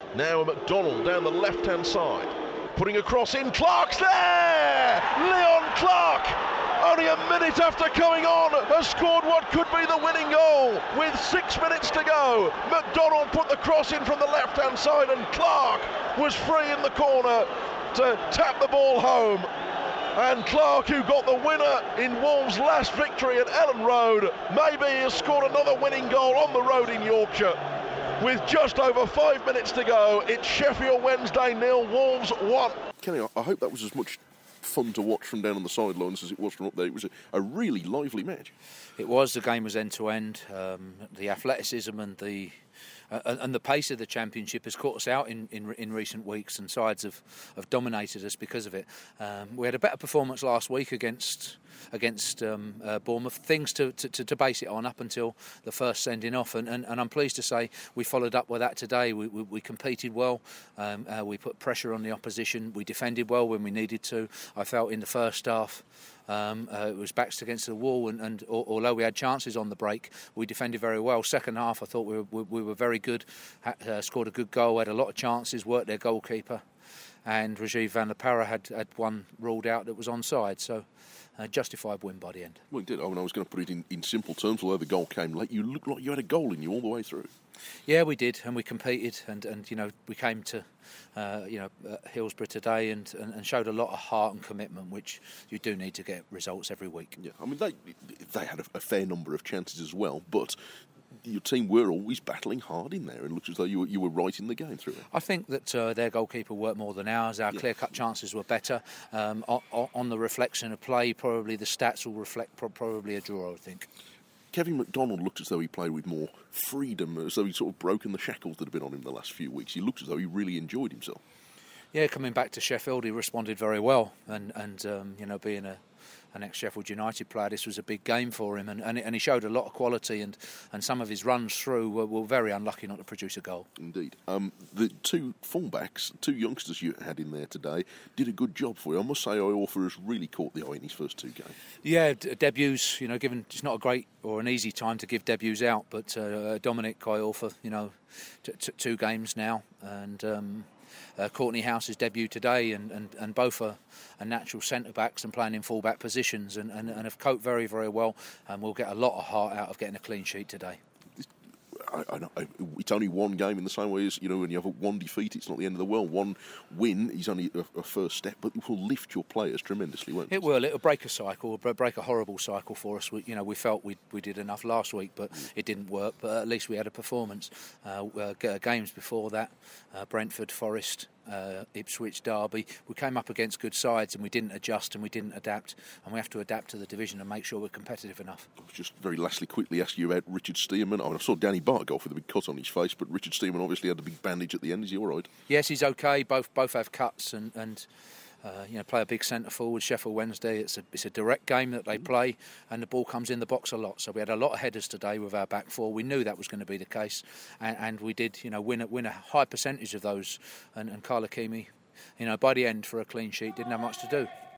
Now McDonald down the left-hand side, putting a cross in. Clark's there! Leon Clark, only a minute after coming on, has scored what could be the winning goal with 6 minutes to go. McDonald put the cross in from the left-hand side, and Clark was free in the corner to tap the ball home. And Clark, who got the winner in Wolves' last victory at Ellen Road, maybe has scored another winning goal on the road in Yorkshire. With just over 5 minutes to go, it's Sheffield Wednesday 0, Wolves 1. Kenny, I hope that was as much fun to watch from down on the sidelines as it was from up there. It was a really lively match. It was. The game was end to end. The athleticism and the pace of the Championship has caught us out in recent weeks, and sides have dominated us because of it. We had a better performance last week against Bournemouth, things to base it on up until the first sending off, and I'm pleased to say we followed up with that today. We competed well, we put pressure on the opposition, we defended well when we needed to. I felt in the first half it was backs against the wall, and although we had chances on the break, we defended very well. Second half I thought we were very good, scored a good goal, had a lot of chances, worked their goalkeeper, and Rajiv van der Para had one ruled out that was onside, so justified win by the end. Well, it did. I was going to put it in simple terms, although the goal came late. You looked like you had a goal in you all the way through. Yeah, we did, and we competed, and we came to Hillsborough today and showed a lot of heart and commitment, which you do need to get results every week. Yeah, I mean they had a fair number of chances as well, but your team were always battling hard in there, and it looks as though you were right in the game through it. I think that their goalkeeper worked more than ours. Our clear-cut chances were better. On the reflection of play, probably the stats will reflect probably a draw, I think. Kevin McDonald looked as though he played with more freedom, as though he'd sort of broken the shackles that had been on him the last few weeks. He looked as though he really enjoyed himself. Yeah, coming back to Sheffield, he responded very well, and being an ex-Sheffield United player, this was a big game for him, and he showed a lot of quality, and some of his runs through were very unlucky not to produce a goal. Indeed. The two fullbacks, two youngsters you had in there today, did a good job for you. I must say, Iorfa has really caught the eye in his first two games. Yeah, debuts, given it's not a great or an easy time to give debuts out, but Dominic Iorfa, two games now, and Courtney House's debut today, and both are natural centre-backs and playing in full-back positions, and have coped very, very well, and we'll get a lot of heart out of getting a clean sheet today. I know it's only one game in the same way as, when you have one defeat, it's not the end of the world. One win is only a first step, but it will lift your players tremendously, won't it? It will. It'll break a cycle, break a horrible cycle for us. We felt we did enough last week, but it didn't work. But at least we had a performance. Games before that, Brentford, Forest, Ipswich, Derby, we came up against good sides and we didn't adjust and we didn't adapt, and we have to adapt to the division and make sure we're competitive enough. I was just very lastly quickly ask you about Richard Stearman. I saw Danny Bart go off with a big cut on his face, but Richard Stearman obviously had a big bandage at the end. Is he all right? Yes, he's okay. Both have cuts and play a big centre forward. Sheffield Wednesday, it's a direct game that they play, and the ball comes in the box a lot. So we had a lot of headers today with our back four. We knew that was going to be the case, and we did, win a high percentage of those. And Carla Keamy, by the end for a clean sheet, didn't have much to do.